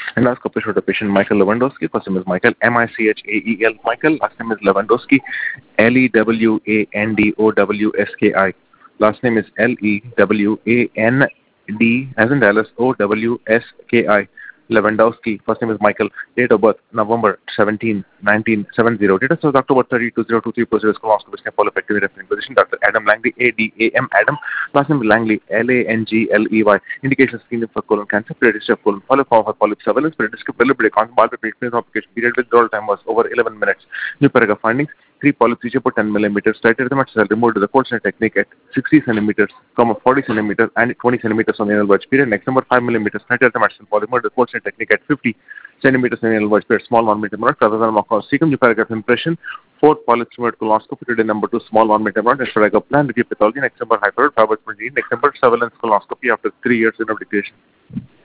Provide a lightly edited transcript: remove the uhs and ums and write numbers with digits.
Endoscopy showed the patient Michael Lewandowski. First name is Michael, Michael. Michael. Last name is Lewandowski, Lewandowski. Last name is Lewand as in Dallas, Owski. Lewandowski. First name is Michael. Date of birth November 17, 1970. Date of birth October 30, 2023. Procedure is colonoscopy. Follow effectively referring position. Dr. Adam Langley, Adam. Adam. Last name is Langley, Langley. Indications screening for colon cancer. Period of colon polyp for polyp surveillance. Period of deliberate palpable application. Period withdrawal time was over 11 minutes. New paragraph findings. 3 polyps each about 10 millimeters. Titrated material removed with the cold snare technique at 60 centimeters, 40 centimeters, and 20 centimeters on the anal verge. Period. Next number 5 millimeters. Titrated material polymer with the cold snare technique at 50 centimeters on the anal verge. Period. Small 1 millimeter mark. Rather than cecum. New paragraph impression. 4 polyps removed colonoscopy. Period. Number 2 small 1 millimeter mark. Next paragraph plan. Review pathology. Next number hypertrophy. Next number surveillance colonoscopy after 3 years in investigation.